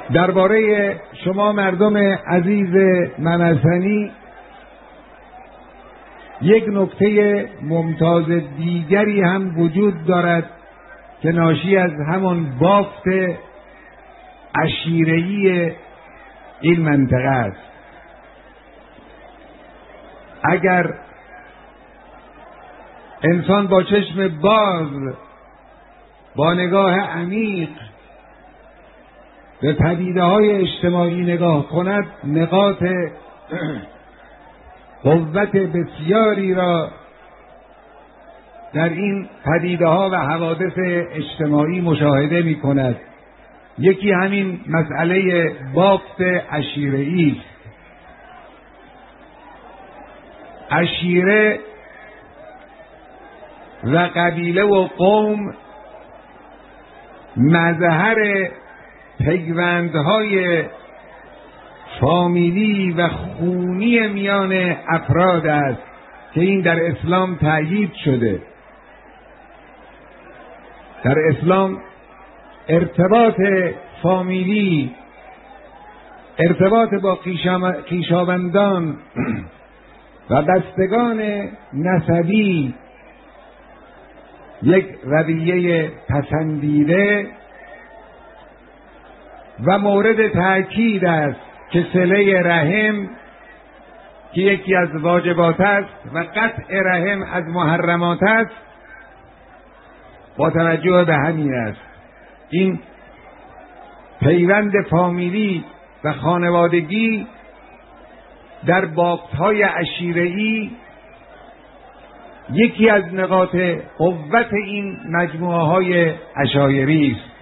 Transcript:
درباره شما مردم عزیز ممسنی یک نکته ممتاز دیگری هم وجود دارد که ناشی از همان بافت عشیره‌ای این منطقه است. اگر انسان با چشم باز، با نگاه عمیق به پدیده‌های اجتماعی نگاه کند، نقاط قوت بسیاری را در این پدیده‌ها و حوادث اجتماعی مشاهده می‌کند. یکی همین مسئله بافت عشیره‌ای است. عشیره و قبیله و قوم مظهر پیوندهای فامیلی و خونی میان افراد است که این در اسلام تأیید شده. در اسلام ارتباط فامیلی، ارتباط با خویشاوندان و بستگان نسبی یک رویه پسندیده و مورد تأکید است که صله رحم که یکی از واجبات است و قطع رحم از محرمات است با توجه به همین است. این پیوند فامیلی و خانوادگی در بافت‌های عشیره‌ای یکی از نقاط قوت این مجموعه‌های عشایری است.